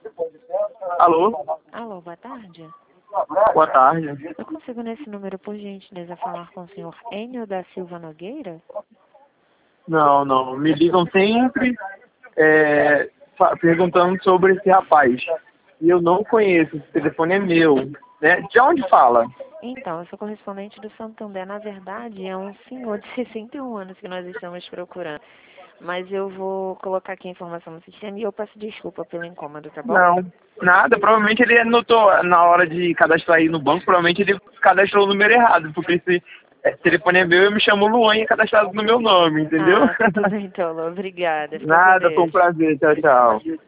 Alô? Alô, boa tarde. Boa tarde. Eu consigo nesse número, por gentileza, falar com o senhor Enio da Silva Nogueira? Não. Me ligam sempre perguntando sobre esse rapaz. E eu não conheço, esse telefone é meu. Né? De onde fala? Então, eu sou correspondente do Santander. Na verdade, é um senhor de 61 anos que nós estamos procurando. Mas eu vou colocar aqui a informação no sistema e eu peço desculpa pelo incômodo, tá bom? Não, nada. Provavelmente ele anotou na hora de cadastrar aí no banco, provavelmente ele cadastrou o número errado, porque esse telefone é meu, eu me chamo Luan e é cadastrado no meu nome, entendeu? Ah, tudo bem então, Lu. Obrigada. Fica com Nada, foi um Deus. prazer. Tchau, tchau.